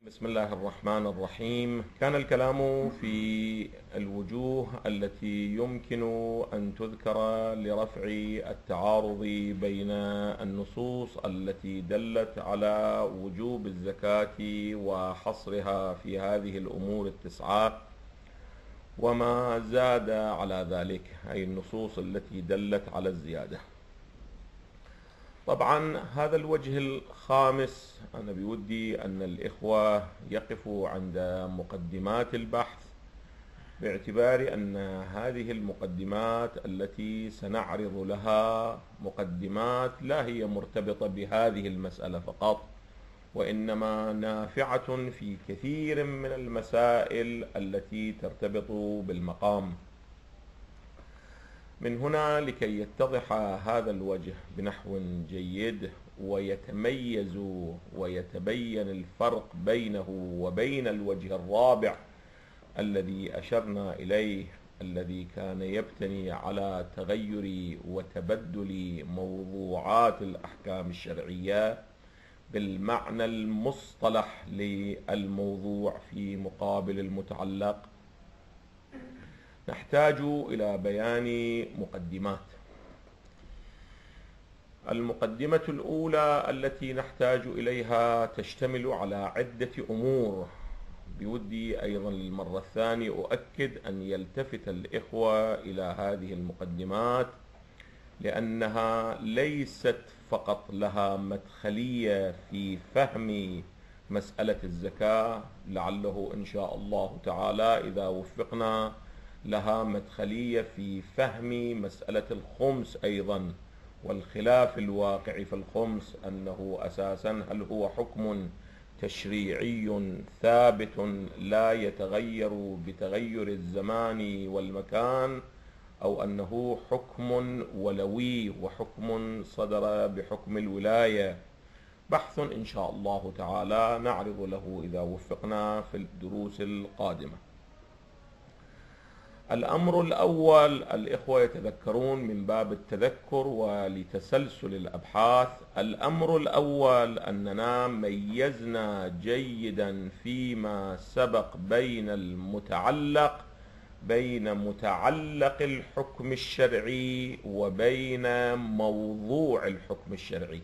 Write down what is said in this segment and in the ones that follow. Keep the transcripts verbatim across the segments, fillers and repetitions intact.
بسم الله الرحمن الرحيم. كان الكلام في الوجوه التي يمكن أن تذكر لرفع التعارض بين النصوص التي دلت على وجوب الزكاة وحصرها في هذه الأمور التسعة وما زاد على ذلك، أي النصوص التي دلت على الزيادة. طبعا هذا الوجه الخامس أنا بودي أن الإخوة يقفوا عند مقدمات البحث، باعتبار أن هذه المقدمات التي سنعرض لها مقدمات لا هي مرتبطة بهذه المسألة فقط، وإنما نافعة في كثير من المسائل التي ترتبط بالمقام. من هنا لكي يتضح هذا الوجه بنحو جيد ويتميز ويتبين الفرق بينه وبين الوجه الرابع الذي أشرنا إليه، الذي كان يبتني على تغير وتبدل موضوعات الأحكام الشرعية بالمعنى المصطلح للموضوع في مقابل المتعلق، نحتاج إلى بيان مقدمات. المقدمة الأولى التي نحتاج إليها تشتمل على عدة أمور. بودي أيضا للمرة الثانية أؤكد أن يلتفت الإخوة إلى هذه المقدمات، لأنها ليست فقط لها مدخلية في فهم مسألة الزكاة، لعله إن شاء الله تعالى إذا وفقنا لها مدخلية في فهم مسألة الخمس أيضا، والخلاف الواقع في الخمس أنه أساسا هل هو حكم تشريعي ثابت لا يتغير بتغير الزمان والمكان، أو أنه حكم ولوي وحكم صدر بحكم الولاية. بحث إن شاء الله تعالى نعرض له إذا وفقنا في الدروس القادمة. الأمر الأول، الإخوة يتذكرون من باب التذكر ولتسلسل الأبحاث، الأمر الأول أننا ميزنا جيدا فيما سبق بين المتعلق بين متعلق الحكم الشرعي وبين موضوع الحكم الشرعي،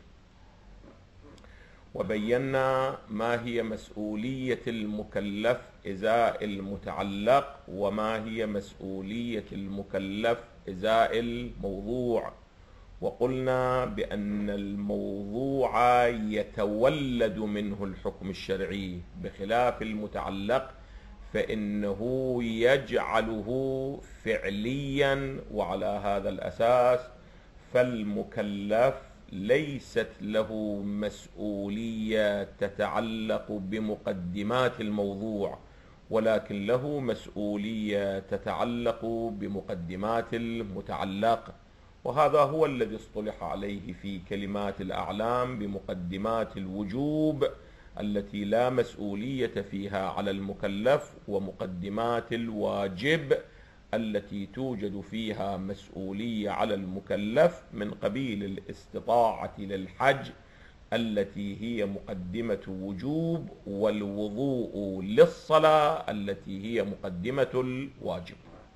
وبينا ما هي مسؤولية المكلف إزاء المتعلق وما هي مسؤولية المكلف إزاء الموضوع، وقلنا بأن الموضوع يتولد منه الحكم الشرعي بخلاف المتعلق فإنه يجعله فعليا، وعلى هذا الأساس فالمكلف ليست له مسؤولية تتعلق بمقدمات الموضوع، ولكن له مسؤولية تتعلق بمقدمات المتعلق، وهذا هو الذي اصطلح عليه في كلمات الأعلام بمقدمات الوجوب التي لا مسؤولية فيها على المكلف، ومقدمات الواجب التي توجد فيها مسؤولية على المكلف من قبيل الاستطاعة للحج التي هي مقدمة وجوب، والوضوء للصلاة التي هي مقدمة الواجب.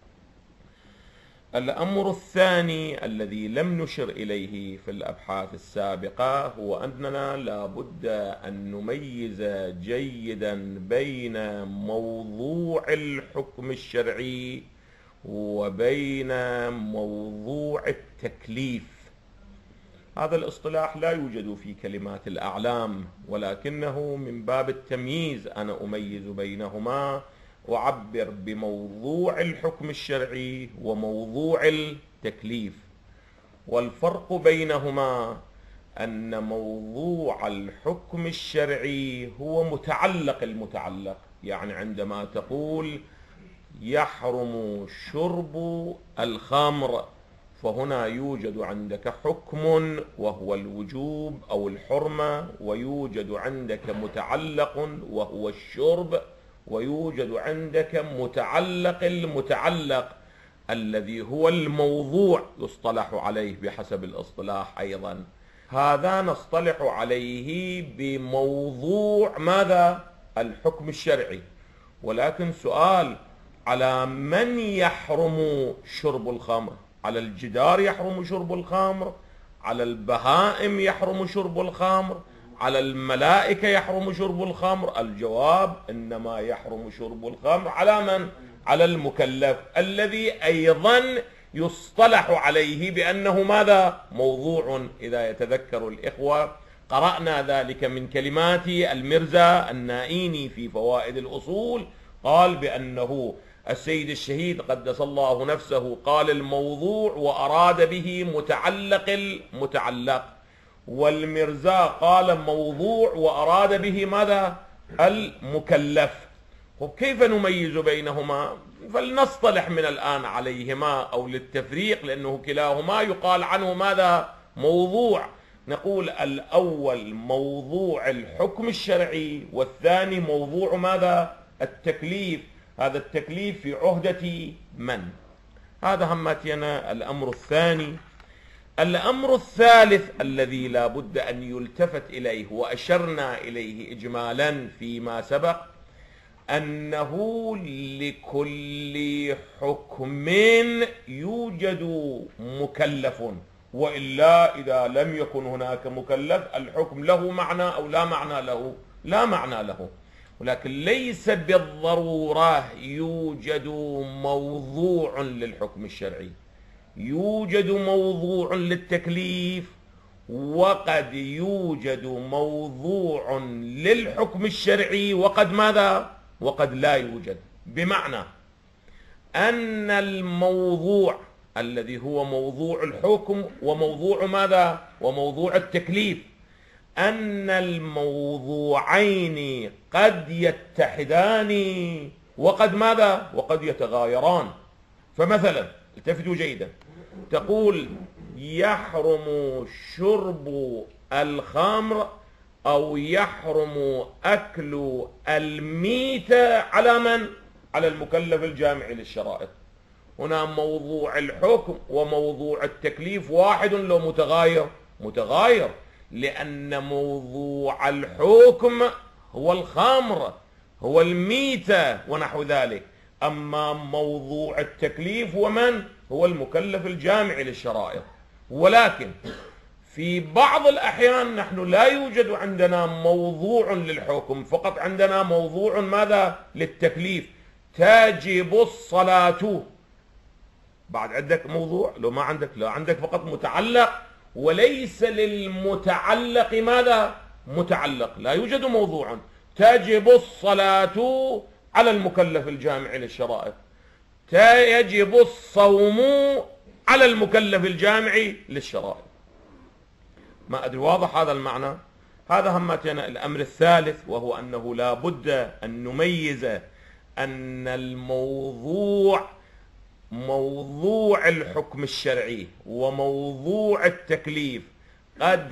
الأمر الثاني الذي لم نشر إليه في الأبحاث السابقة هو أننا لا بد أن نميز جيدا بين موضوع الحكم الشرعي وبين موضوع التكليف. هذا الاصطلاح لا يوجد في كلمات الأعلام، ولكنه من باب التمييز أنا أميز بينهما، وأعبر بموضوع الحكم الشرعي وموضوع التكليف. والفرق بينهما أن موضوع الحكم الشرعي هو متعلق المتعلق، يعني عندما تقول يحرم شرب الخمر فهنا يوجد عندك حكم وهو الوجوب أو الحرمة، ويوجد عندك متعلق وهو الشرب، ويوجد عندك متعلق المتعلق الذي هو الموضوع يصطلح عليه بحسب الاصطلاح. أيضا هذا نصطلح عليه بموضوع ماذا؟ الحكم الشرعي. ولكن سؤال، على من يحرم شرب الخمر؟ على الجدار يحرم شرب الخمر؟ على البهائم يحرم شرب الخمر؟ على الملائكة يحرم شرب الخمر؟ الجواب إنما يحرم شرب الخمر على من؟ على المكلف، الذي أيضا يصطلح عليه بأنه ماذا؟ موضوع. إذا يتذكر الإخوة قرأنا ذلك من كلمات المرزا النائيني في فوائد الأصول، قال بأنه السيد الشهيد قدس الله نفسه قال الموضوع وأراد به متعلق المتعلق، والمرزا قال موضوع وأراد به ماذا؟ المكلف. وكيف نميز بينهما؟ فلنصطلح من الآن عليهما أو للتفريق، لأنه كلاهما يقال عنه ماذا؟ موضوع. نقول الأول موضوع الحكم الشرعي، والثاني موضوع ماذا؟ التكليف. هذا التكليف في عهدة من؟ هذا همتنا الأمر الثاني. الأمر الثالث الذي لا بد أن يلتفت إليه وأشرنا إليه إجمالا فيما سبق، أنه لكل حكم يوجد مكلف، وإلا إذا لم يكن هناك مكلف الحكم له معنى أو لا معنى له؟ لا معنى له. ولكن ليس بالضرورة يوجد موضوع للحكم الشرعي، يوجد موضوع للتكليف، وقد يوجد موضوع للحكم الشرعي وقد ماذا؟ وقد لا يوجد. بمعنى أن الموضوع الذي هو موضوع الحكم وموضوع ماذا؟ وموضوع التكليف، أن الموضوعين قد يتحدان وقد ماذا؟ وقد يتغايران. فمثلا التفتوا جيدا، تقول يحرم شرب الخمر أو يحرم أكل الميتة على من؟ على المكلف الجامع للشرائط. هنا موضوع الحكم وموضوع التكليف واحد لو متغاير؟ متغاير، لأن موضوع الحكم هو الخمر، هو الميتة ونحو ذلك، أما موضوع التكليف هو من؟ هو المكلف الجامع للشرائط. ولكن في بعض الأحيان نحن لا يوجد عندنا موضوع للحكم، فقط عندنا موضوع ماذا؟ للتكليف. تجب الصلاة، بعد عندك موضوع؟ لو ما عندك لا، عندك فقط متعلق، وليس للمتعلق ماذا؟ متعلق، لا يوجد موضوع. تجب الصلاة على المكلف الجامع للشرائط، يجب الصوم على المكلف الجامع للشرائط. ما أدري واضح هذا المعنى؟ هذا همتنا الأمر الثالث، وهو أنه لا بد أن نميز أن الموضوع موضوع الحكم الشرعي وموضوع التكليف قد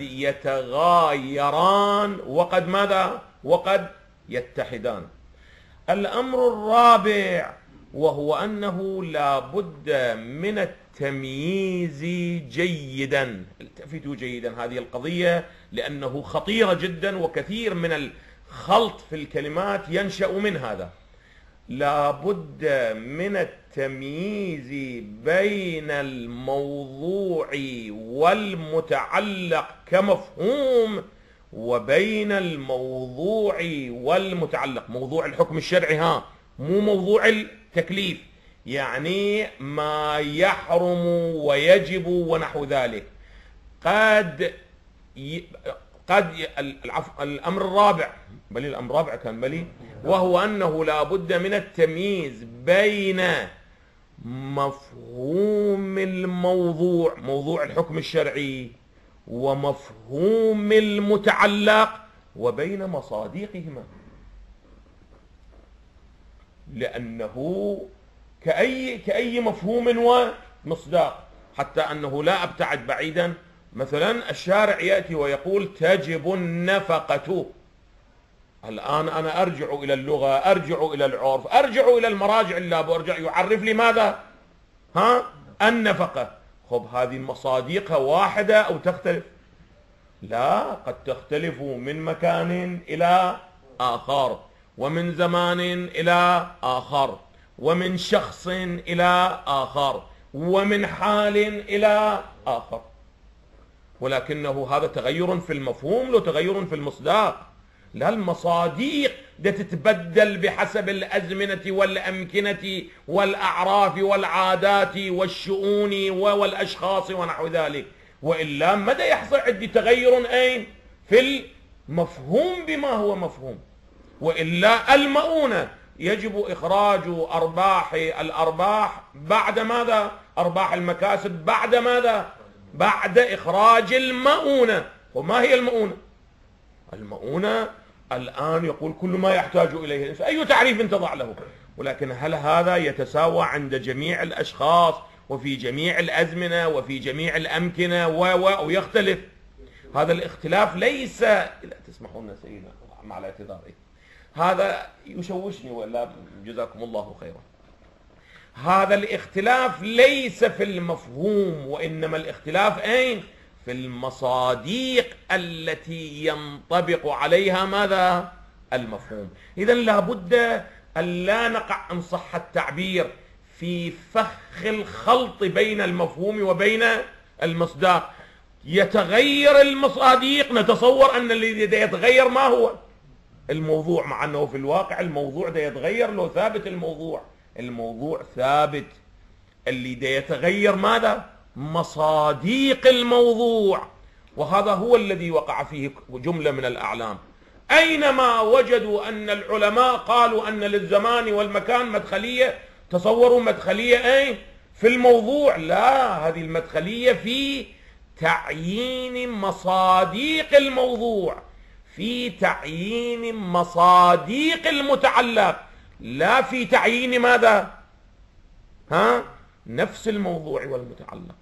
يتغايران وقد ماذا؟ وقد يتحدان. الأمر الرابع وهو أنه لا بد من التمييز جيدا. التفتوا جيدا هذه القضية، لأنه خطيرة جدا وكثير من الخلط في الكلمات ينشأ من هذا. لا بد من التمييز بين الموضوع والمتعلق كمفهوم، وبين الموضوع والمتعلق. موضوع الحكم الشرعي ها، مو موضوع التكليف، يعني ما يحرم ويجب ونحو ذلك. قد ي... قد ي... العفو الأمر الرابع، بل الأمر الرابع كان بلي، وهو أنه لا بد من التمييز بين مفهوم الموضوع، موضوع الحكم الشرعي، ومفهوم المتعلق، وبين مصادقهما، لأنه كأي كأي مفهوم ومصداق. حتى أنه لا أبتعد بعيدا، مثلا الشارع يأتي ويقول تجب النفقة. الآن أنا أرجع إلى اللغة، أرجع إلى العرف، أرجع إلى المراجع اللي برجع يعرف لي ماذا؟ ها؟ النفقة. خب هذه مصادقها واحدة أو تختلف؟ لا، قد تختلف من مكان إلى آخر. ومن زمان إلى آخر، ومن شخص إلى آخر، ومن حال إلى آخر، ولكنه هذا تغير في المفهوم لو تغير في المصداق. لا، المصاديق ده تتبدل بحسب الأزمنة والأمكنة والأعراف والعادات والشؤون والأشخاص ونحو ذلك، وإلا متى يحصل عندي تغير أين؟ في المفهوم بما هو مفهوم. وإلا المؤونة يجب إخراج أرباح الأرباح بعد ماذا؟ أرباح المكاسب بعد ماذا؟ بعد إخراج المؤونة. وما هي المؤونة؟ المؤونة الآن يقول كل ما يحتاج إليه الإنسان، أي تعريف تضع له، ولكن هل هذا يتساوى عند جميع الأشخاص وفي جميع الأزمنة وفي جميع الأمكنة و أو يختلف؟ هذا الاختلاف ليس، لا تسمحون سيدنا مع الاعتذار، هذا يشوشني ولا جزاكم الله خيرا. هذا الاختلاف ليس في المفهوم، وإنما الاختلاف أين؟ في المصاديق التي ينطبق عليها ماذا؟ المفهوم. إذن لابد أن لا نقع إن صح التعبير في فخ الخلط بين المفهوم وبين المصداق. يتغير المصاديق، نتصور أن الذي يتغير ما هو؟ الموضوع، مع أنه في الواقع الموضوع ده يتغير لو ثابت الموضوع. الموضوع ثابت، اللي ده يتغير ماذا؟ مصاديق الموضوع. وهذا هو الذي وقع فيه جملة من الأعلام. أينما وجدوا أن العلماء قالوا أن للزمان والمكان مدخلية، تصوروا مدخلية أين؟ في الموضوع. لا، هذه المدخلية في تعيين مصاديق الموضوع، في تعيين مصاديق المتعلق، لا في تعيين ماذا؟ ها؟ نفس الموضوع والمتعلق.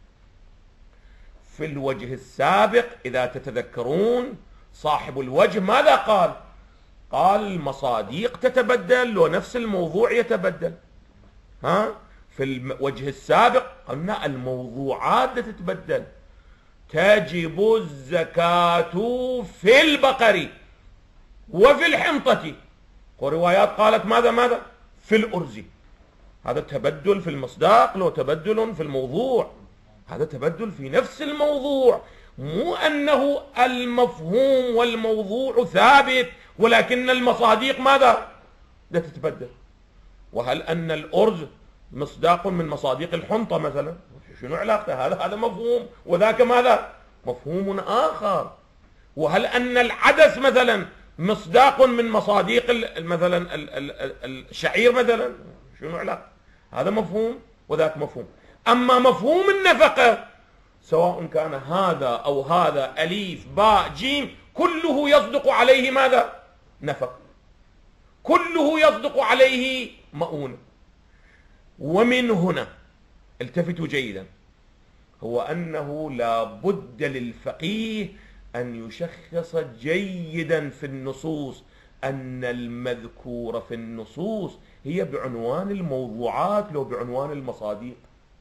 في الوجه السابق إذا تتذكرون صاحب الوجه ماذا قال؟ قال المصاديق تتبدل ونفس الموضوع يتبدل. ها؟ في الوجه السابق قلنا الموضوعات تتبدل. تجب الزكاة في البقر وفي الحنطة، وروايات قالت ماذا ماذا؟ في الأرز. هذا تبدل في المصداق لو تبدل في الموضوع، هذا تبدل في نفس الموضوع. مو أنه المفهوم والموضوع ثابت ولكن المصاديق ماذا؟ لا تتبدل. وهل أن الأرز مصداق من مصاديق الحنطة مثلا؟ شنو علاقته؟ هذا هذا مفهوم وذاك ماذا؟ مفهوم آخر. وهل أن العدس مثلا مصداق من مصاديق مثلا الشعير مثلا؟ شنو علاقة؟ هذا مفهوم وذاك مفهوم. أما مفهوم النفقة سواء كان هذا أو هذا أليف باء جيم كله يصدق عليه ماذا؟ نفقة، كله يصدق عليه مؤونة. ومن هنا التفتوا جيدا، هو أنه لا بد للفقيه أن يشخص جيدا في النصوص أن المذكور في النصوص هي بعنوان الموضوعات لو بعنوان المصاديق.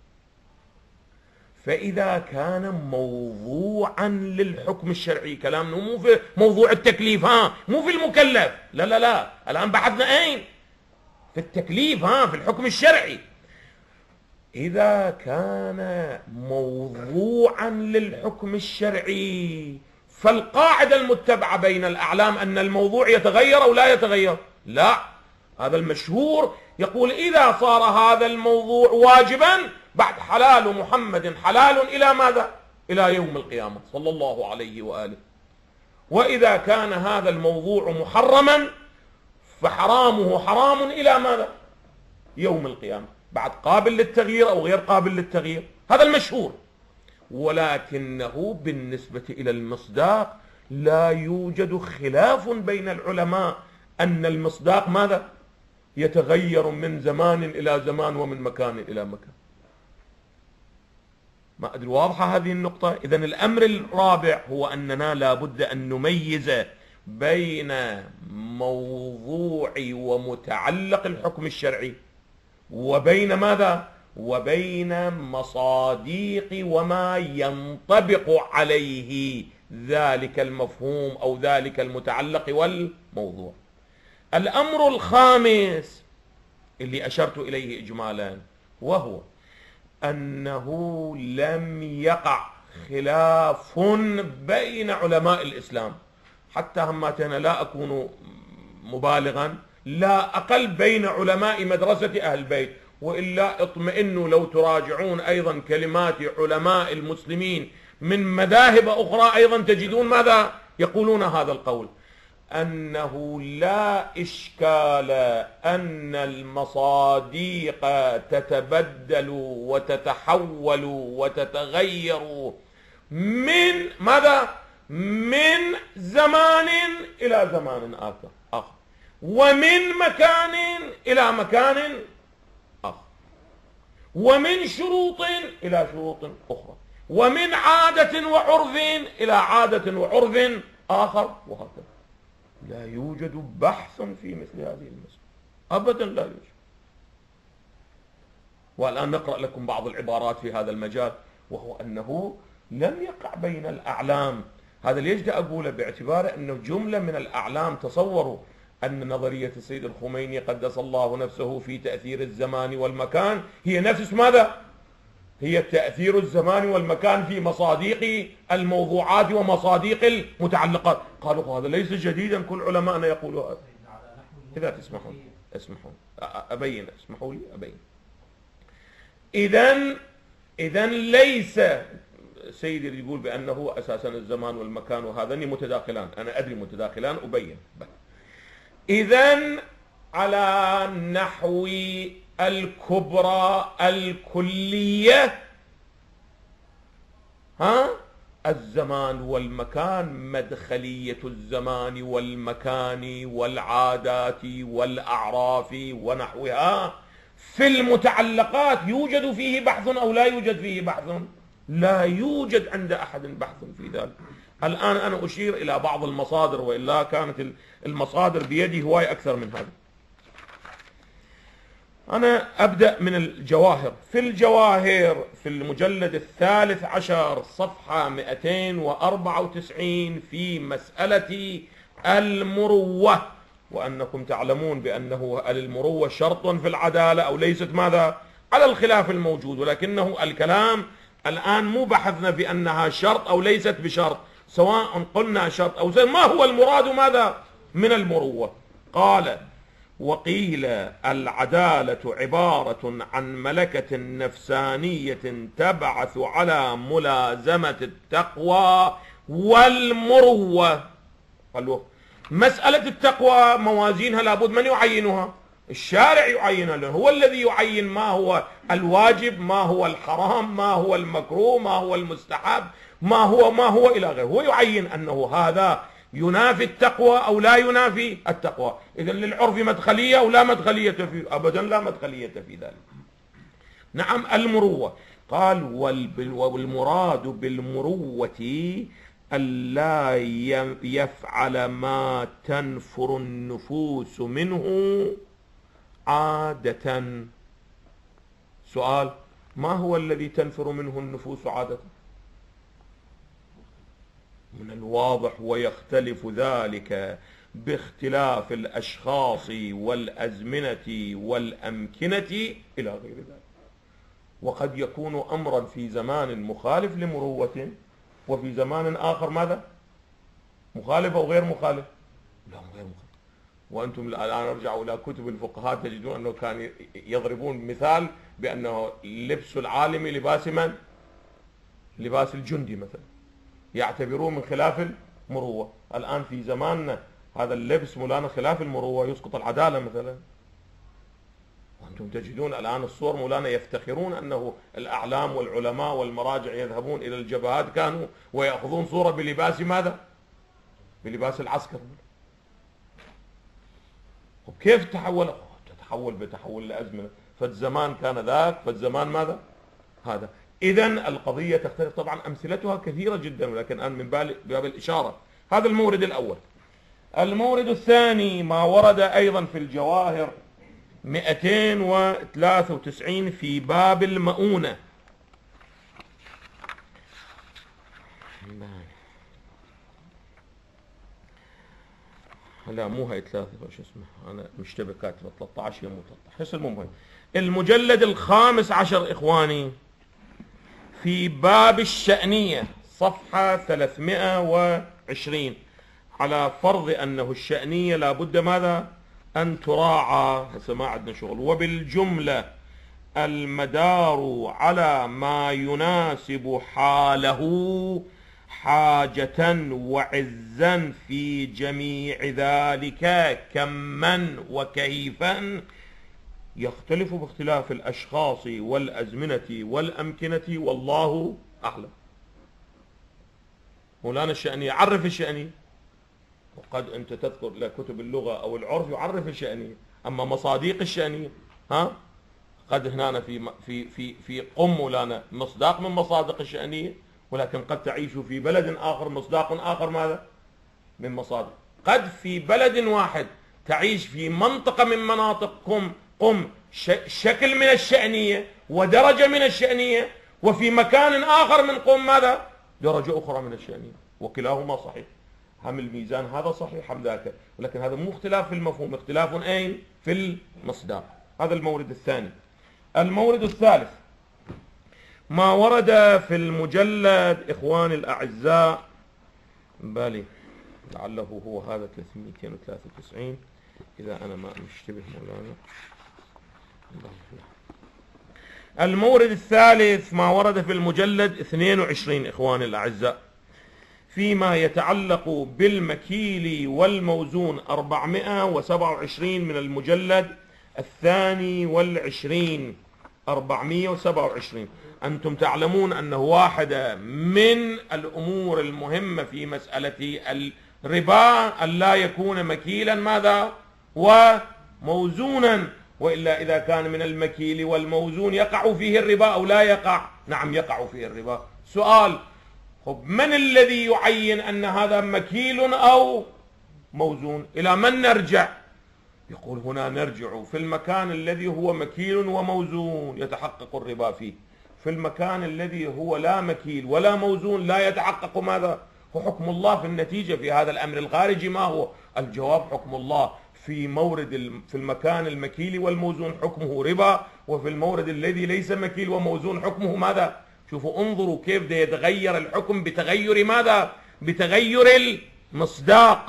فإذا كان موضوعا للحكم الشرعي، كلامنا مو في موضوع التكليف، ها مو في المكلف، لا لا لا، الآن بحثنا أين؟ في التكليف، ها في الحكم الشرعي. إذا كان موضوعا للحكم الشرعي فالقاعدة المتبعة بين الأعلام أن الموضوع يتغير أو لا يتغير؟ لا، هذا المشهور يقول إذا صار هذا الموضوع واجبا بعد حلال محمد حلال إلى ماذا؟ إلى يوم القيامة صلى الله عليه وآله. وإذا كان هذا الموضوع محرما فحرامه حرام إلى ماذا؟ يوم القيامة، بعد قابل للتغيير أو غير قابل للتغيير. هذا المشهور. ولكنه بالنسبة إلى المصداق لا يوجد خلاف بين العلماء أن المصداق ماذا؟ يتغير من زمان إلى زمان ومن مكان إلى مكان. ما أدري واضحة هذه النقطة؟ إذن الأمر الرابع هو أننا لا بد أن نميز بين موضوع ومتعلق الحكم الشرعي وبين ماذا؟ وبين مصاديق وما ينطبق عليه ذلك المفهوم أو ذلك المتعلق والموضوع. الأمر الخامس اللي أشرت إليه إجمالا، وهو أنه لم يقع خلاف بين علماء الإسلام، حتى هماتنا لا أكون مبالغا، لا أقل بين علماء مدرسة أهل البيت، وإلا اطمئنوا لو تراجعون أيضا كلمات علماء المسلمين من مذاهب أخرى أيضا تجدون ماذا يقولون هذا القول، أنه لا إشكال أن المصاديق تتبدل وتتحول وتتغير من ماذا؟ من زمان إلى زمان آخر آخر ومن مكان إلى مكان آخر، ومن شروط إلى شروط أخرى، ومن عادة وعرف إلى عادة وعرف آخر، وهكذا. لا يوجد بحث في مثل هذه المسألة أبدا، لا يوجد. والآن نقرأ لكم بعض العبارات في هذا المجال، وهو أنه لم يقع بين الأعلام. هذا ليش دا أقوله؟ باعتبار أنه جملة من الأعلام تصوروا أن نظرية السيد الخميني قدس الله نفسه في تأثير الزمان والمكان هي نفس ماذا؟ هي تأثير الزمان والمكان في مصاديق الموضوعات ومصاديق المتعلقات. قالوا هذا ليس جديدا، كل علماءنا يقولوا هذا. إذا تسمحون اسمحون أبين اسمحوا لي أبين. إذن إذن ليس سيدي يقول بأنه أساسا الزمان والمكان وهذان متداخلان، أنا أدري متداخلان أبين. إذن على نحو الكبرى الكلية، ها الزمان والمكان مدخلية الزمان والمكان والعادات والأعراف ونحوها في المتعلقات يوجد فيه بحث أو لا يوجد فيه بحث؟ لا يوجد عند أحد بحث في ذلك. الآن أنا أشير إلى بعض المصادر، وإلا كانت المصادر بيدي هواية أكثر من هذا. أنا أبدأ من الجواهر. في الجواهر في المجلد الثالث عشر صفحة مئتين وأربعة وتسعين في مسألة المروة، وأنكم تعلمون بأنه المروة شرط في العدالة أو ليست ماذا؟ على الخلاف الموجود، ولكنه الكلام الآن مو بحثنا في أنها شرط أو ليست بشرط، سواء قلنا شرط أو زي ما هو المراد ماذا من المروة. قال: وقيل العدالة عبارة عن ملكة نفسانية تبعث على ملازمة التقوى والمروة. قالوا مسألة التقوى موازينها لابد من يعينها؟ الشارع يعينها، لأنه هو الذي يعين ما هو الواجب، ما هو الحرام، ما هو المكروه، ما هو المستحب، ما هو ما هو إلى غيره. هو يعين أنه هذا ينافي التقوى أو لا ينافي التقوى. إذن للعرف مدخلية أو لا مدخلية فيه؟ أبدا لا مدخلية في ذلك. نعم المروة. قال: والمراد بالمروة ألا يفعل ما تنفر النفوس منه عادة. سؤال: ما هو الذي تنفر منه النفوس عادة؟ من الواضح ويختلف ذلك باختلاف الأشخاص والأزمنة والأمكنة إلى غير ذلك. وقد يكون أمرا في زمان مخالف لمروة، وفي زمان آخر ماذا؟ مخالف أو غير مخالف؟ لا غير مخالف. وأنتم الآن ارجعوا إلى كتب الفقهاء تجدون أنه كان يضربون مثال بأنه لبس العالم لباس من؟ لباس الجندي مثلا، يعتبرون من خلاف المروة. الآن في زماننا هذا اللبس مولانا خلاف المروة، يسقط العدالة مثلا. وأنتم تجدون الآن الصور مولانا يفتخرون أنه الأعلام والعلماء والمراجع يذهبون إلى الجبهات كانوا ويأخذون صورة بلباس ماذا؟ بلباس العسكر. وكيف تحول؟ تتحول بتحول الأزمنة. فالزمان كان ذاك، فالزمان ماذا؟ هذا. إذن القضية تختلف طبعا، أمثلتها كثيرة جدا، ولكن الآن من باب الإشارة. هذا المورد الأول. المورد الثاني ما ورد أيضا في الجواهر مئتين وثلاثة وتسعين في باب المؤونة. لا مو هاي ثلاثة شو اسمه، أنا مشتبه كاتبة ثلاثة عشر هي مو ثلاثة عشر. المهم المجلد الخامس عشر إخواني في باب الشأنية صفحة ثلاثمائة وعشرين، على فرض أنه الشأنية لابد ماذا أن تراعى، هسه ما عندنا شغل. وبالجملة المدار على ما يناسب حاله حاجة وعزا في جميع ذلك كما وكيفا يختلف باختلاف الأشخاص والأزمنة والأمكنة والله أعلم. مولانا الشأني يعرف الشأني، وقد أنت تذكر لكتب اللغة أو العرف يعرف الشأني، أما مصاديق الشأني ها قد هنا في في في في قم مولانا مصداق من مصادق الشأنية، ولكن قد تعيش في بلد آخر مصداق آخر ماذا من مصادق. قد في بلد واحد تعيش في منطقة من مناطق قم قم شكل من الشأنية ودرجة من الشأنية، وفي مكان آخر من قم ماذا درجة أخرى من الشأنية، وكلاهما صحيح. هم الميزان هذا صحيح هم ذاك، ولكن هذا مو اختلاف في المفهوم، اختلاف أين في المصداق. هذا المورد الثاني. المورد الثالث ما ورد في المجلد إخواني الأعزاء، بالي لعله هو هذا ثلاثمائة وثلاثة وتسعين إذا أنا ما مشتبه مولانا. المورد الثالث ما ورد في المجلد اثنين وعشرين إخواني الأعزاء فيما يتعلق بالمكيل والموزون، أربعمائة وسبعة وعشرين من المجلد الثاني والعشرين، أربعمائة وسبعة وعشرين. أنتم تعلمون أنه واحدة من الأمور المهمة في مسألة الربا أن لا يكون مكيلا ماذا وموزونا، وإلا إذا كان من المكيل والموزون يقع فيه الربا أو لا يقع؟ نعم يقع فيه الربا. سؤال، من الذي يعين أن هذا مكيل أو موزون؟ إلى من نرجع؟ يقول هنا نرجع في المكان الذي هو مكيل وموزون يتحقق الربا فيه، في المكان الذي هو لا مكيل ولا موزون لا يتحقق ماذا؟ وحكم الله في النتيجة في هذا الأمر الخارجي ما هو؟ الجواب حكم الله في مورد في المكان المكيل والموزون حكمه ربا، وفي المورد الذي ليس مكيل وموزون حكمه ماذا؟ شوفوا انظروا كيف ده يتغير الحكم بتغير ماذا؟ بتغير المصداق.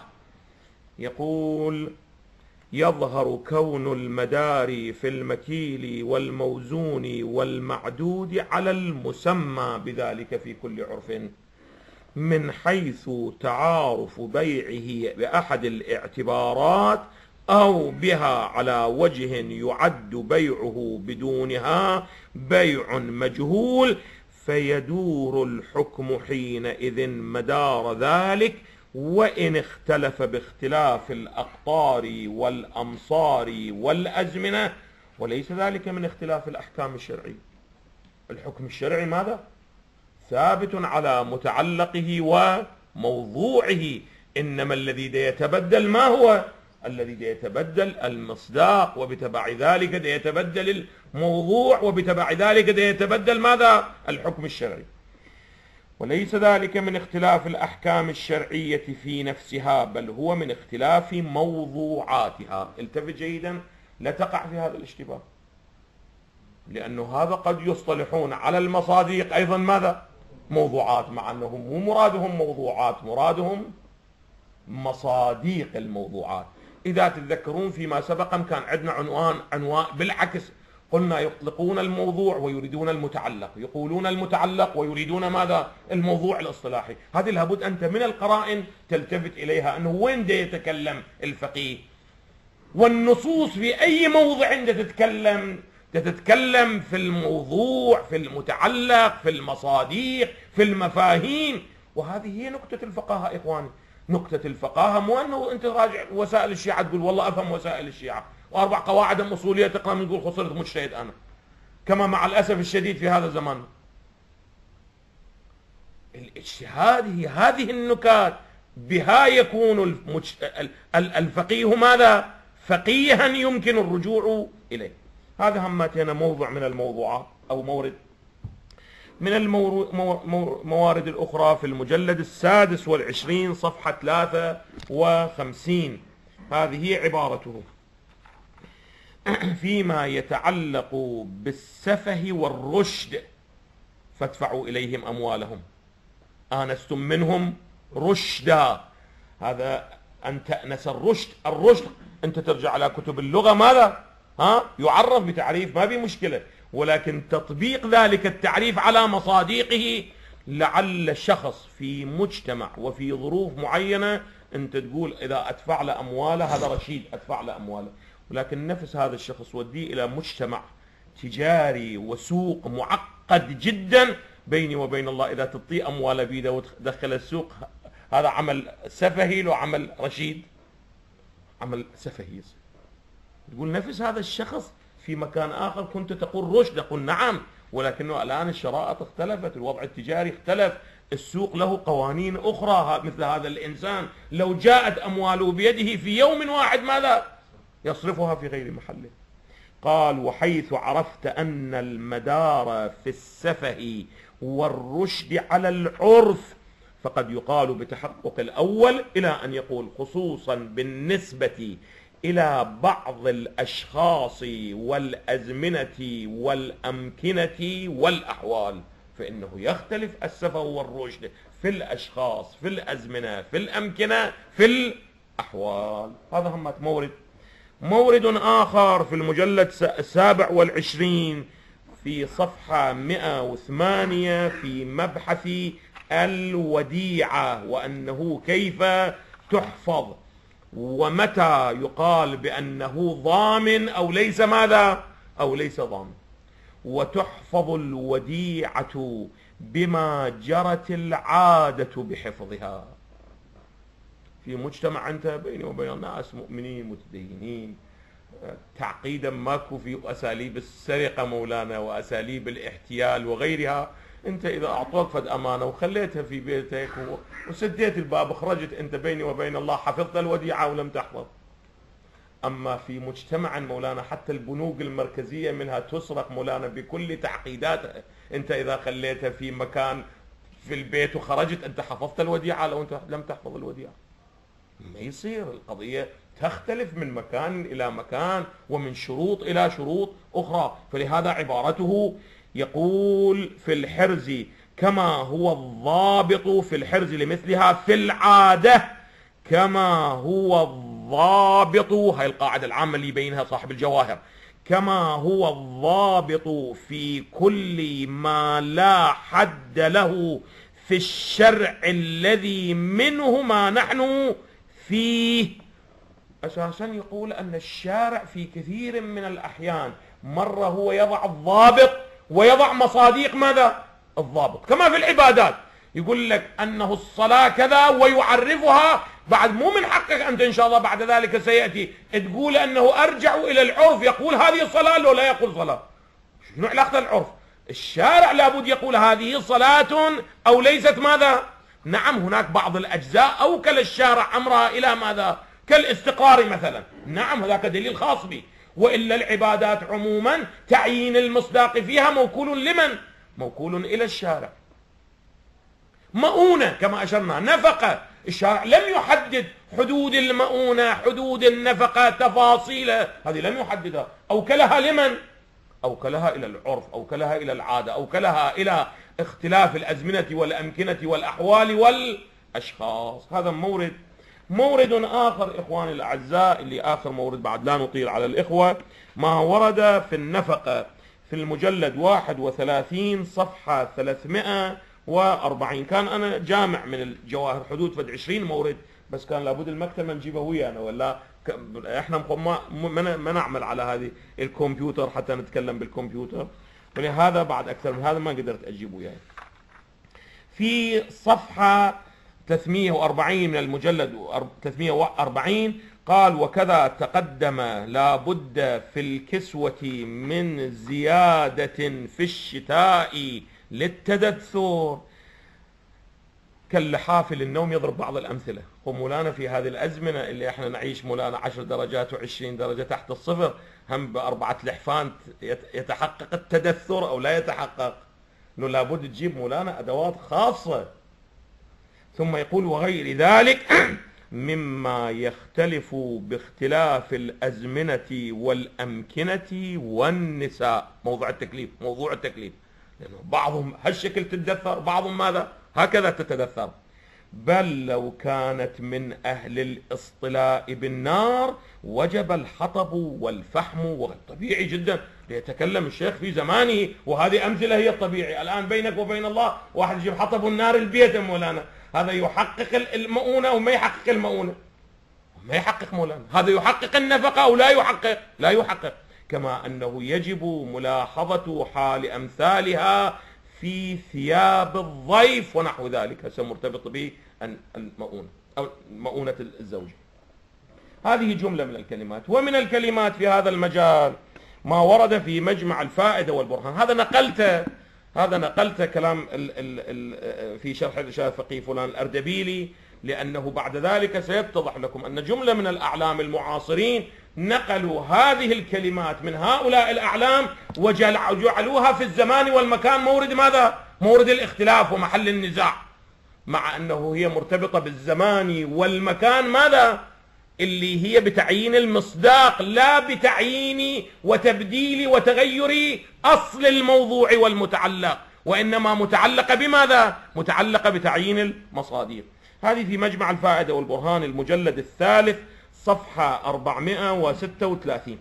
يقول يظهر كون المدار في المكيل والموزون والمعدود على المسمى بذلك في كل عرف من حيث تعارف بيعه بأحد الاعتبارات أو بها على وجه يعد بيعه بدونها بيع مجهول، فيدور الحكم حينئذ مدار ذلك وإن اختلف باختلاف الأقطار والأمصار والأزمنة، وليس ذلك من اختلاف الأحكام الشرعية. الحكم الشرعي ماذا؟ ثابت على متعلقه وموضوعه، إنما الذي دا يتبدل ما هو؟ الذي دا يتبدل المصداق، وبتبع ذلك دا يتبدل الموضوع، وبتبع ذلك دا يتبدل ماذا؟ الحكم الشرعي. وليس ذلك من اختلاف الأحكام الشرعية في نفسها، بل هو من اختلاف موضوعاتها. التفت جيدا لا تقع في هذا الاشتباه، لأنه هذا قد يصطلحون على المصاديق أيضا ماذا؟ موضوعات، مع أنهم مو مرادهم موضوعات، مرادهم مصاديق الموضوعات. إذا تتذكرون فيما سبق كان عندنا عنوان عنوان بالعكس، قلنا يطلقون الموضوع ويريدون المتعلق، يقولون المتعلق ويريدون ماذا؟ الموضوع الاصطلاحي. هذه لابد أنت من القرائن تلتفت إليها، أنه وين دا يتكلم الفقيه، والنصوص في أي موضع عند تتكلم تتكلم في الموضوع، في المتعلق، في المصاديق، في المفاهيم. وهذه هي نقطة الفقاهة إخواني. نقطة الفقاهة مو أنه أنت راجع وسائل الشيعة تقول والله أفهم وسائل الشيعة، وأربع قواعد أصولية تقرأ من تقول خسرت مجتهد أنا، كما مع الأسف الشديد في هذا الزمان. الاجتهاد هي هذه النكات، بها يكون المج... الفقيه ماذا؟ فقيها يمكن الرجوع إليه. هذا همتنا موضوع من الموضوعات أو مورد من الموارد الأخرى في المجلد السادس والعشرين صفحة ثلاثة وخمسين هذه عبارته. فيما يتعلق بالسفه والرشد فادفعوا إليهم أموالهم آنستم منهم رشدا. هذا أن تأنس الرشد. الرشد أنت ترجع على كتب اللغة ماذا؟ ها؟ يعرف بتعريف ما في مشكلة، ولكن تطبيق ذلك التعريف على مصادقه لعل شخص في مجتمع وفي ظروف معينة أنت تقول إذا أدفع له أمواله هذا رشيد، أدفع له أمواله، ولكن نفس هذا الشخص وديه إلى مجتمع تجاري وسوق معقد جدا بيني وبين الله، إذا تعطيه أمواله بيده وتدخل السوق هذا عمل سفهي لو عمل رشيد؟ عمل سفهي. تقول نفس هذا الشخص في مكان آخر كنت تقول رشد، أقول نعم، ولكنه الآن الشرائط اختلفت، الوضع التجاري اختلف، السوق له قوانين أخرى. مثل هذا الإنسان لو جاءت أمواله بيده في يوم واحد ماذا؟ يصرفها في غير محله. قال وحيث عرفت أن المدار في السفه والرشد على العرف فقد يقال بتحقق الأول إلى أن يقول خصوصا بالنسبة إلى بعض الأشخاص والأزمنة والأمكنة والأحوال، فإنه يختلف السفه والرشد في الأشخاص، في الأزمنة، في الأمكنة، في الأحوال. هذا هم مورد. مورد آخر في المجلد السابع والعشرين في صفحة مئة وثمانية في مبحث الوديعة وأنه كيف تحفظ ومتى يقال بأنه ضامن أو ليس ماذا أو ليس ضامن. وتحفظ الوديعة بما جرت العادة بحفظها. في مجتمع أنت بيني وبين الناس مؤمنين متدينين، تعقيدا ماكو في أساليب السرقة مولانا وأساليب الاحتيال وغيرها. أنت إذا أعطوك فد أمانة وخليتها في بيتك وسديت الباب خرجت، أنت بيني وبين الله حفظت الوديعة ولم تحفظ. أما في مجتمع مولانا حتى البنوك المركزية منها تسرق مولانا بكل تعقيداتها. أنت إذا خليتها في مكان في البيت وخرجت أنت حفظت الوديعة لو أنت لم تحفظ الوديعة. ما يصير، القضية تختلف من مكان إلى مكان ومن شروط إلى شروط أخرى. فلهذا عبارته يقول في الحرز كما هو الضابط في الحرز لمثلها في العادة كما هو الضابط، هاي القاعدة العامة اللي يبينها صاحب الجواهر، كما هو الضابط في كل ما لا حد له في الشرع الذي منه ما نحن فيه. أساسا يقول أن الشارع في كثير من الأحيان مرة هو يضع الضابط ويضع مصادق ماذا؟ الضابط. كما في العبادات يقول لك أنه الصلاة كذا ويعرفها، بعد مو من حقك أنت إن شاء الله بعد ذلك سيأتي تقول أنه أرجع إلى العرف يقول هذه صلاة لو لا يقول صلاة. شنو علاقة العرف؟ الشارع لابد يقول هذه صلاة أو ليست ماذا؟ نعم هناك بعض الأجزاء أوكل الشارع أمرها إلى ماذا؟ كالاستقرار مثلا، نعم هذاك دليل خاص به، وإلا العبادات عموما تعيين المصداق فيها موكول لمن؟ موكول إلى الشارع. مؤونة كما أشرنا، نفقة، الشارع لم يحدد حدود المؤونة، حدود النفقة، تفاصيلها، هذه لم يحددها. أوكلها لمن؟ أوكلها إلى العرف، أوكلها إلى العادة، أوكلها إلى اختلاف الأزمنة والأمكنة والأحوال والأشخاص. هذا مورد. مورد آخر إخواني الأعزاء اللي آخر مورد بعد لا نطيل على الإخوة، ما ورد في النفقة في المجلد واحد وثلاثين صفحة ثلاثمائة وأربعين. كان أنا جامع من الجواهر حدود فد عشرين مورد، بس كان لابد المكتبة نجيبه ويانا، ولا احنا ما, ما نعمل على هذه الكمبيوتر حتى نتكلم بالكمبيوتر، ولهذا بعد أكثر من هذا ما قدرت أجيب وياي. في صفحة ثلاثمائة وأربعين من المجلد ثلاثمائة وأربعين قال وكذا تقدم لا بد في الكسوة من زيادة في الشتاء للتدثر كاللحاف للنوم. يضرب بعض الأمثلة. ومولانا في هذه الأزمنة اللي احنا نعيش مولانا عشر درجات وعشرين درجة تحت الصفر، هم بأربعة لحفان يتحقق التدثر أو لا يتحقق؟ إنه لابد تجيب مولانا أدوات خاصة. ثم يقول وغير ذلك مما يختلف باختلاف الأزمنة والأمكنة والنساء. موضوع التكليف، موضوع التكليف، لأنه بعضهم هالشكل تتدثر، بعضهم ماذا هكذا تتدثر. بل لو كانت من أهل الاصطلاء بالنار وجب الحطب والفحم. طبيعي جدا ليتكلم الشيخ في زمانه، وهذه أمثلة هي الطبيعي. الآن بينك وبين الله واحد يجيب حطب النار البيت مولانا، هذا يحقق المؤونة وما يحقق المؤونة، ما يحقق مولانا. هذا يحقق النفقة أو لا يحقق؟ لا يحقق. كما أنه يجب ملاحظة حال أمثالها في ثياب الضيف ونحو ذلك، هذا مرتبط به المؤونة أو مؤونة الزوج. هذه جملة من الكلمات. ومن الكلمات في هذا المجال ما ورد في مجمع الفائدة والبرهان. هذا نقلته هذا نقلت كلام ال ال ال في شرح الإرشاد الفقهي فلان الأردبيلي، لأنه بعد ذلك سيتضح لكم أن جملة من الأعلام المعاصرين نقلوا هذه الكلمات من هؤلاء الأعلام وجعلوها في الزمان والمكان مورد ماذا؟ مورد الاختلاف ومحل النزاع، مع أنه هي مرتبطة بالزمان والمكان ماذا؟ اللي هي بتعيين المصداق، لا بتعيين وتبديل وتغير أصل الموضوع والمتعلق، وإنما متعلقة بماذا؟ متعلقة بتعيين المصادر. هذه في مجمع الفائدة والبرهان المجلد الثالث صفحة أربعمائة وستة وثلاثين.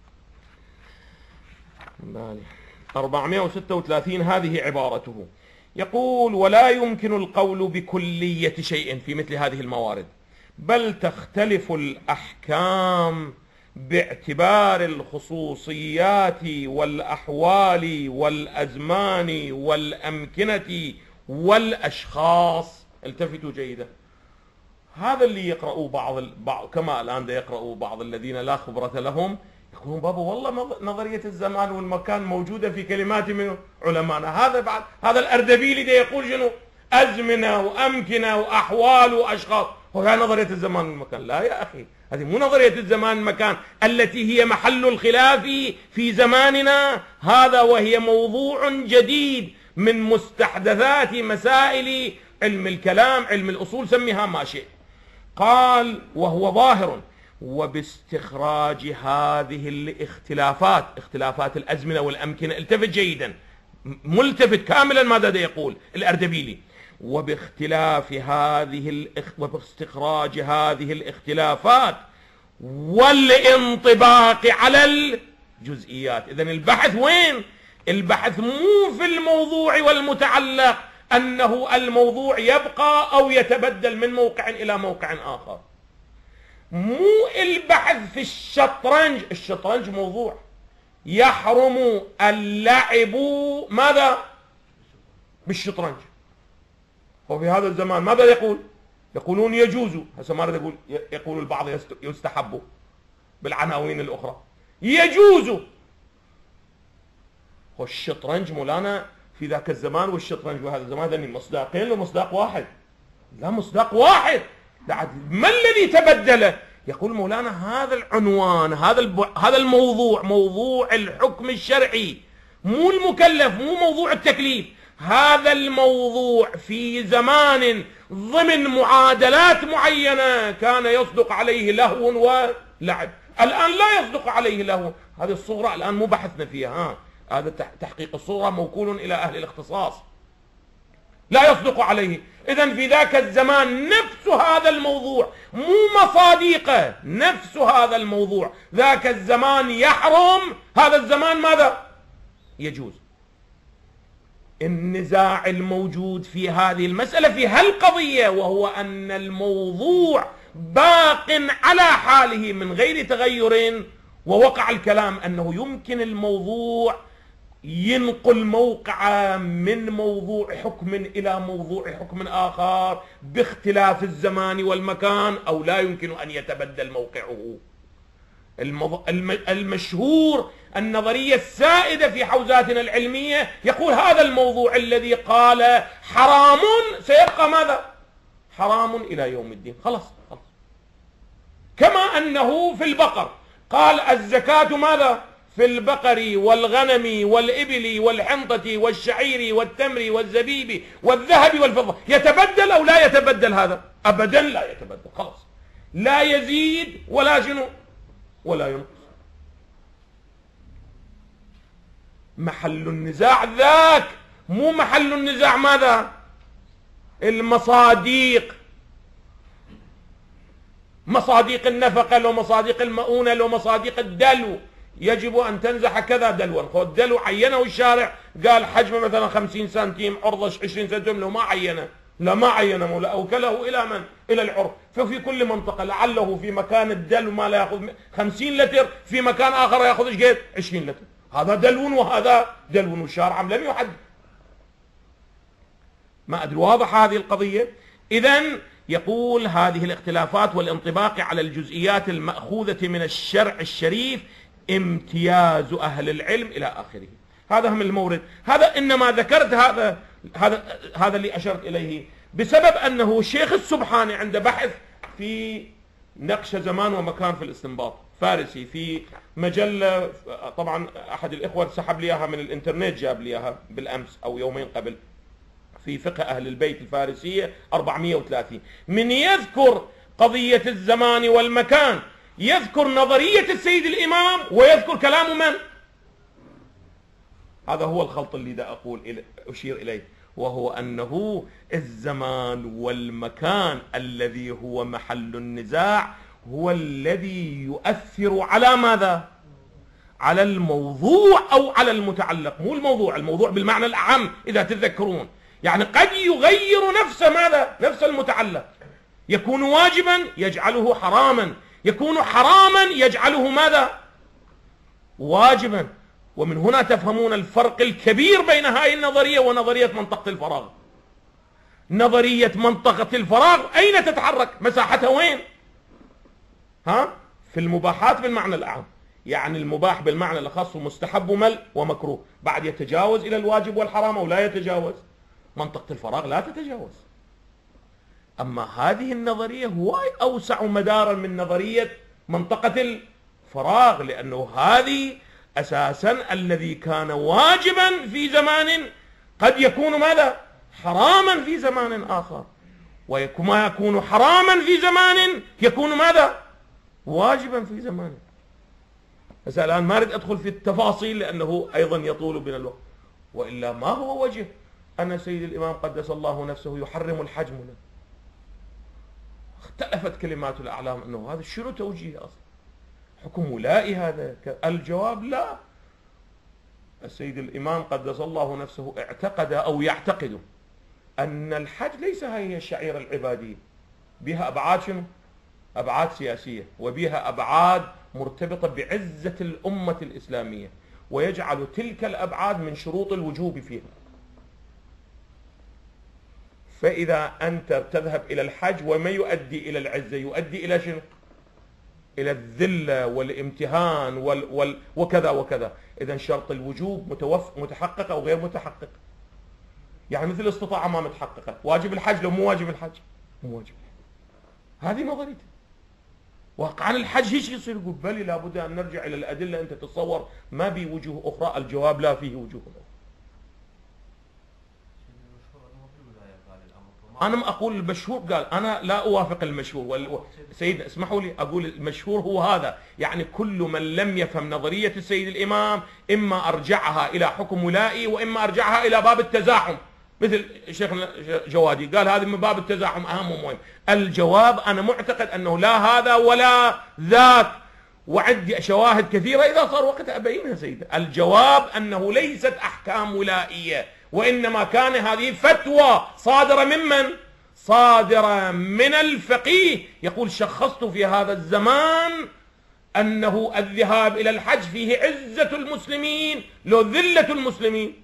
أربعمائة وستة وثلاثين هذه عبارته، يقول: ولا يمكن القول بكلية شيء في مثل هذه الموارد، بل تختلف الأحكام باعتبار الخصوصيات والأحوال والأزمان والأمكنة والأشخاص. التفتوا جيدا، هذا اللي يقرأوا بعض, بعض كما الآن ده يقرأوا بعض الذين لا خبرة لهم، يقولون بابا والله نظرية الزمان والمكان موجودة في كلمات من علمائنا. هذا بعد هذا الأردبيلي ده يقول شنو؟ أزمنة وأمكنة وأحوال وأشخاص. وهي نظرية الزمان والمكان. لا يا أخي، هذه مو نظرية الزمان والمكان التي هي محل الخلاف في زماننا هذا، وهي موضوع جديد من مستحدثات مسائل علم الكلام، علم الأصول، سميها ما شئت. قال: وهو ظاهر وباستخراج هذه الاختلافات، اختلافات الأزمنة والأمكنة، التفت جيدا، ملتفت كاملا ماذا يقول الأردبيلي، وباختلاف هذه الاخ... وباستخراج هذه الاختلافات والانطباق على الجزئيات. إذن البحث وين؟ البحث مو في الموضوع والمتعلق أنه الموضوع يبقى أو يتبدل من موقع إلى موقع آخر. مو البحث في الشطرنج، الشطرنج موضوع يحرم اللعب ماذا؟ بالشطرنج. وفي هذا الزمان ماذا يقول؟ يقولون يجوز، هسه ماذا يقول؟ يقول البعض يستحب بالعناوين الأخرى، يجوز. والشطرنج مولانا في ذاك الزمان والشطرنج في هذا الزمان ذني مصداقين لمصداق واحد؟ لا، مصداق واحد. ما الذي تبدل؟ يقول مولانا هذا العنوان، هذا الب... هذا الموضوع، موضوع الحكم الشرعي، مو المكلف، مو موضوع التكليف. هذا الموضوع في زمان ضمن معادلات معينة كان يصدق عليه لهو ولعب، الآن لا يصدق عليه لهو. هذه الصورة الآن مو بحثنا فيها، ها هذا تحقيق الصورة موكول إلى أهل الاختصاص، لا يصدق عليه. إذن في ذاك الزمان نفس هذا الموضوع، مو مصادقه، نفس هذا الموضوع ذاك الزمان يحرم، هذا الزمان ماذا؟ يجوز. النزاع الموجود في هذه المسألة في هالقضية، وهو أن الموضوع باق على حاله من غير تغير، ووقع الكلام أنه يمكن الموضوع ينقل موقع من موضوع حكم إلى موضوع حكم آخر باختلاف الزمان والمكان، أو لا يمكن أن يتبدل موقعه. المشهور النظرية السائدة في حوزاتنا العلمية يقول هذا الموضوع الذي قال حرام سيبقى ماذا؟ حرام إلى يوم الدين. خلاص خلاص. كما أنه في البقر قال الزكاة ماذا؟ في البقر والغنم والإبل والحنطة والشعير والتمر والزبيب والذهب والفضة. يتبدل أو لا يتبدل هذا؟ أبدا لا يتبدل. خلاص لا يزيد ولا شنو ولا ينقص. محل النزاع ذاك، مو محل النزاع ماذا؟ المصاديق، مصاديق النفقة لو مصاديق المؤونة لو مصاديق الدلو، يجب أن تنزح كذا دلوا. خذ الدلو عينه الشارع قال حجمه مثلا خمسين سنتيم، عرضه عشرين سنتيم، لو ما عينه لا ما عينه مولا أوكله إلى من؟ إلى العرف. ففي كل منطقة لعله في مكان الدلو ما لا يأخذ خمسين لتر، في مكان آخر يأخذ ايش قد؟ عشرين لتر. هذا دلو وهذا دلو، والشارع لم يحدد. ما أدري واضح هذه القضية؟ إذن يقول هذه الاختلافات والانطباق على الجزئيات المأخوذة من الشرع الشريف امتياز أهل العلم إلى آخره. هذا هم المورد. هذا إنما ذكرت هذا هذا هذا اللي أشرت إليه بسبب أنه الشيخ السبحاني عنده بحث في نقش زمان ومكان في الاستنباط فارسي، في مجلة، طبعا أحد الإخوة سحب لي إياها من الإنترنت، جاب لي إياها بالأمس أو يومين قبل، في فقه أهل البيت الفارسية أربعمئة وثلاثين. من يذكر قضية الزمان والمكان يذكر نظرية السيد الإمام ويذكر كلام من؟ هذا هو الخلط اللي دا أقول أشير إليه، وهو أنه الزمان والمكان الذي هو محل النزاع هو الذي يؤثر على ماذا؟ على الموضوع أو على المتعلق. مو الموضوع، الموضوع بالمعنى الأعم إذا تذكرون، يعني قد يغير نفس ماذا؟ نفس المتعلق. يكون واجبا يجعله حراما، يكون حراما يجعله ماذا؟ واجبا. ومن هنا تفهمون الفرق الكبير بين هذه النظرية ونظرية منطقة الفراغ. نظرية منطقة الفراغ أين تتحرك؟ مساحتها وين؟ ها؟ في المباحات بالمعنى الأعم، يعني المباح بالمعنى الأخص ومستحب ومل ومكروه، بعد يتجاوز إلى الواجب والحرام أو لا يتجاوز. منطقة الفراغ لا تتجاوز. أما هذه النظرية هو أوسع مدارا من نظرية منطقة الفراغ، لأنه هذه أساسا الذي كان واجبا في زمان قد يكون ماذا؟ حراما في زمان آخر، وما يكون حراما في زمان يكون ماذا؟ واجبا في زمان. بس الآن ما أريد أدخل في التفاصيل لأنه أيضا يطول بنا الوقت، وإلا ما هو وجه أن سيد الإمام قدس الله نفسه يحرم الحجم؟ اختلفت كلمات الأعلام أنه هذا شنو توجيه أصلا؟ حكم ولائي هذا؟ الجواب لا. السيد الإمام قدس الله نفسه اعتقد أو يعتقد أن الحج ليس هي الشعيرة العبادية، بها أبعاد شنو؟ أبعاد سياسية، وبها أبعاد مرتبطة بعزة الأمة الإسلامية، ويجعل تلك الأبعاد من شروط الوجوب فيها. فإذا أنت تذهب إلى الحج وما يؤدي إلى العزة يؤدي إلى شنو؟ إلى الذلة والامتهان وال وال وكذا وكذا. إذن شرط الوجوب متوف متحقق أو غير متحقق؟ يعني مثل الاستطاعة ما متحققة، واجب الحج لو مو واجب الحج؟ مو واجب. هذه نظريته. واقعا الحج هيش يصير يقول بلي لابد أن نرجع إلى الأدلة. أنت تتصور ما بي وجوه أخرى؟ الجواب لا، فيه وجوه أخرى. أنا ما أقول المشهور، قال أنا لا أوافق المشهور وال... سيد اسمحوا لي أقول المشهور هو هذا، يعني كل من لم يفهم نظرية السيد الإمام إما أرجعها إلى حكم ولائي وإما أرجعها إلى باب التزاحم، مثل شيخنا جوادي قال هذا من باب التزاحم أهم ومهم. الجواب أنا معتقد أنه لا هذا ولا ذاك، وعندي شواهد كثيرة إذا صار وقت أبينها سيد. الجواب أنه ليست أحكام ولائية، وإنما كان هذه فتوى صادرة ممن؟ صادرة من الفقيه، يقول شخصت في هذا الزمان أنه الذهاب إلى الحج فيه عزة المسلمين لو ذلة المسلمين،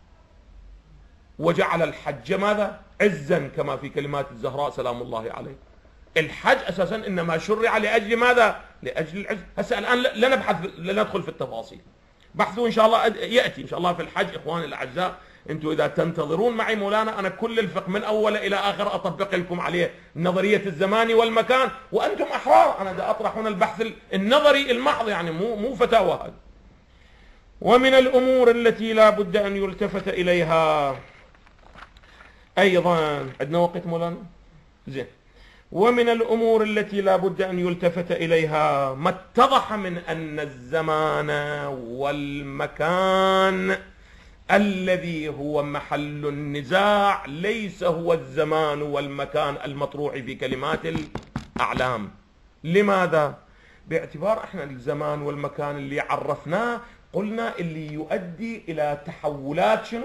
وجعل الحج ماذا؟ عزا، كما في كلمات الزهراء سلام الله عليه. الحج أساسا إنما شرع لأجل ماذا؟ لأجل العز. هسه الآن لا نبحث، لا ندخل في التفاصيل، بحثوا إن شاء الله يأتي إن شاء الله في الحج. إخواني الأعزاء أنتم إذا تنتظرون معي مولانا أنا كل الفقه من أول إلى آخر أطبق لكم عليه نظرية الزمان والمكان، وأنتم أحرار. أنا دا أطرح هنا البحث النظري المحض، يعني مو مو فتاوى هذا. ومن الأمور التي لا بد أن يلتفت إليها أيضا، عندنا وقت مولانا؟ زين. ومن الأمور التي لا بد أن يلتفت إليها ما اتضح من أن الزمان والمكان الذي هو محل النزاع ليس هو الزمان والمكان المطروح في كلمات الأعلام. لماذا؟ باعتبار احنا الزمان والمكان اللي عرفناه قلنا اللي يؤدي إلى تحولات، شنو؟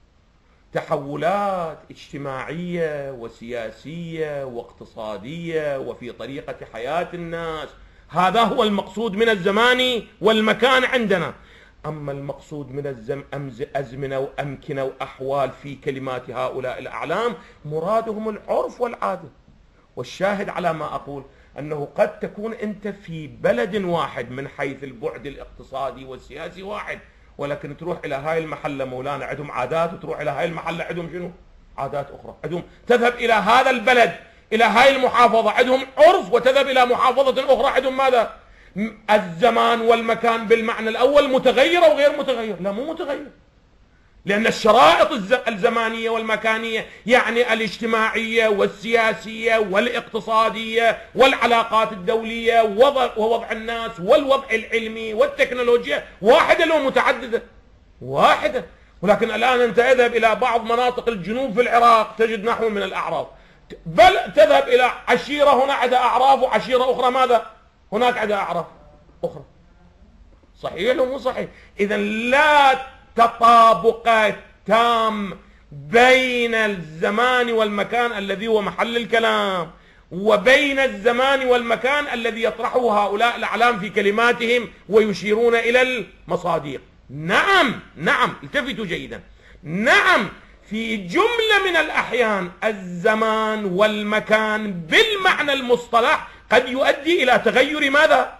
تحولات اجتماعية وسياسية واقتصادية وفي طريقة حياة الناس. هذا هو المقصود من الزمان والمكان عندنا. أما المقصود من الأزمنة وأمكنة وأحوال في كلمات هؤلاء الأعلام مرادهم العرف والعادة. والشاهد على ما أقول أنه قد تكون أنت في بلد واحد من حيث البعد الاقتصادي والسياسي واحد، ولكن تروح إلى هاي المحلة مولانا عندهم عادات، وتروح إلى هاي المحلة عندهم شنو؟ عادات أخرى. عندهم تذهب إلى هذا البلد إلى هاي المحافظة عندهم عرف، وتذهب إلى محافظة أخرى عندهم ماذا؟ الزمان والمكان بالمعنى الأول متغير أو غير متغير؟ لا، مو متغير، لأن الشرائط الزمانية والمكانية يعني الاجتماعية والسياسية والاقتصادية والعلاقات الدولية ووضع الناس والوضع العلمي والتكنولوجيا واحدة لو متعددة؟ واحدة. ولكن الآن أنت اذهب إلى بعض مناطق الجنوب في العراق تجد نحو من الأعراف، بل تذهب إلى عشيرة هنا عندها أعراف وعشيرة أخرى ماذا؟ هناك عندها أعراف أخرى. صحيح ولا مو صحيح؟ إذا لا تطابق تام بين الزمان والمكان الذي هو محل الكلام وبين الزمان والمكان الذي يطرحه هؤلاء الأعلام في كلماتهم ويشيرون إلى المصادق. نعم نعم التفتوا جيدا، نعم في جملة من الأحيان الزمان والمكان بالمعنى المصطلح قد يؤدي إلى تغير ماذا؟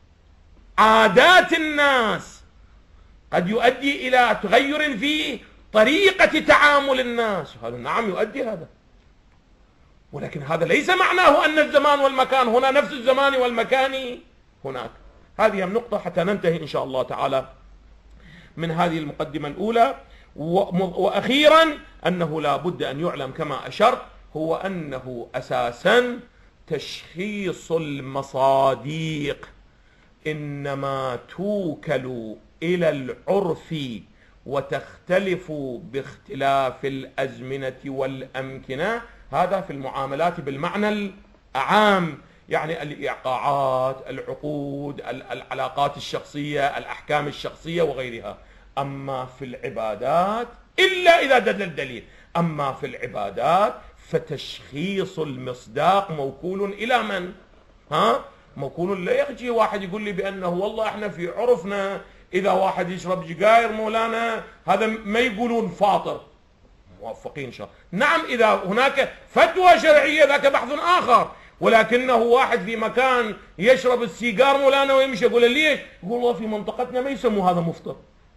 عادات الناس، قد يؤدي إلى تغير في طريقة تعامل الناس. هذا نعم يؤدي هذا، ولكن هذا ليس معناه أن الزمان والمكان هنا نفس الزمان والمكان هناك. هذه النقطة حتى ننتهي إن شاء الله تعالى من هذه المقدمة الأولى. وأخيرا أنه لا بد أن يعلم كما أشرت هو أنه أساسا تشخيص المصادق إنما توكل إلى العرف وتختلف باختلاف الأزمنة والأمكنة. هذا في المعاملات بالمعنى العام، يعني الإيقاعات، العقود، العلاقات الشخصية، الأحكام الشخصية وغيرها. أما في العبادات إلا إذا دل الدليل، أما في العبادات فتشخيص المصداق موكول إلى من؟ ها؟ موكول. لا يجي واحد يقول لي بأنه والله احنا في عرفنا إذا واحد يشرب سجاير مولانا هذا ما يقولون فاطر. موفقين إن شاء الله. نعم إذا هناك فتوى شرعية ذاك بحث آخر، ولكنه واحد في مكان يشرب السيجار مولانا ويمشي يقول ليش؟ يقول والله في منطقتنا ما يسموا هذا مفطر،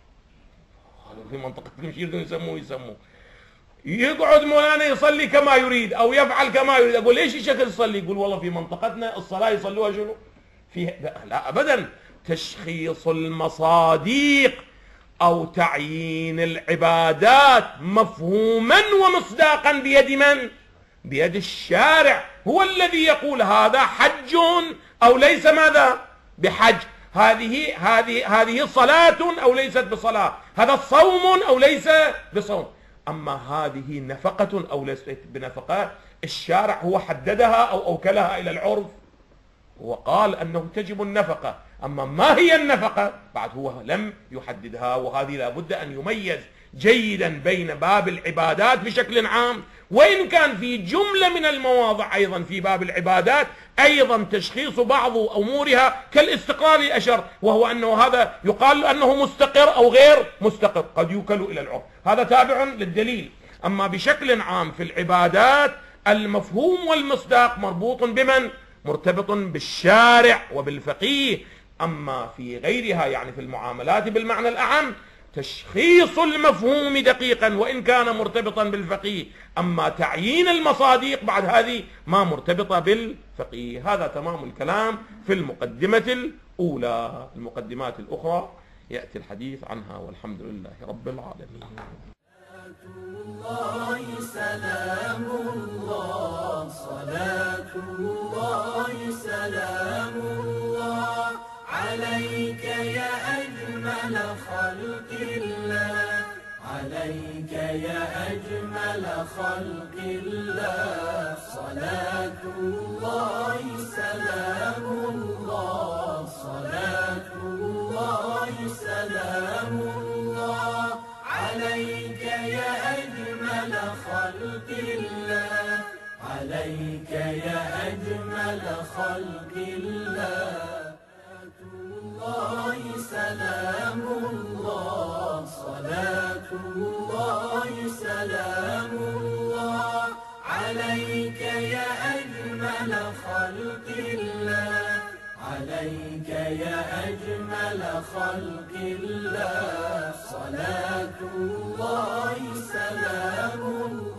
هذا في منطقتنا مش يسموه يسموه يقعد مولانا يصلي كما يريد أو يفعل كما يريد. أقول ليش الشكل يصلي؟ يقول والله في منطقتنا الصلاة يصلوها شنو؟ فيه لا أبدا. تشخيص المصادق أو تعيين العبادات مفهوما ومصداقا بيد من؟ بيد الشارع، هو الذي يقول هذا حج أو ليس ماذا؟ بحج، هذه هذه هذه صلاة أو ليست بصلاة، هذا صوم أو ليس بصوم. أما هذه نفقة أو ليست بنفقة الشارع هو حددها أو أوكلها إلى العرف وقال أنه تجب النفقة. أما ما هي النفقة بعد هو لم يحددها، وهذه لابد أن يميز جيدا بين باب العبادات بشكل عام، وإن كان في جملة من المواضع أيضا في باب العبادات أيضا تشخيص بعض أمورها كالاستقرار أشر، وهو أنه هذا يقال أنه مستقر أو غير مستقر، قد يوكل إلى العرف، هذا تابع للدليل. أما بشكل عام في العبادات المفهوم والمصداق مربوط بمن؟ مرتبط بالشارع وبالفقيه. أما في غيرها يعني في المعاملات بالمعنى الأعم تشخيص المفهوم دقيقا وإن كان مرتبطا بالفقيه، أما تعيين المصادق بعد هذه ما مرتبطة بالفقيه. هذا تمام الكلام في المقدمة الأولى. المقدمات الأخرى يأتي الحديث عنها، والحمد لله رب العالمين. الله سلام الله صلاة يا أجمل خلق الله. صلاة الله سلام الله، صلاة الله سلام الله عليك يا أجمل خلق الله، عليك يا أجمل خلق الله. الله سلام الله، صلاة الله سلام الله عليك يا أجمل خلق الله، عليك يا أجمل خلق الله. صلاة الله سلام الله.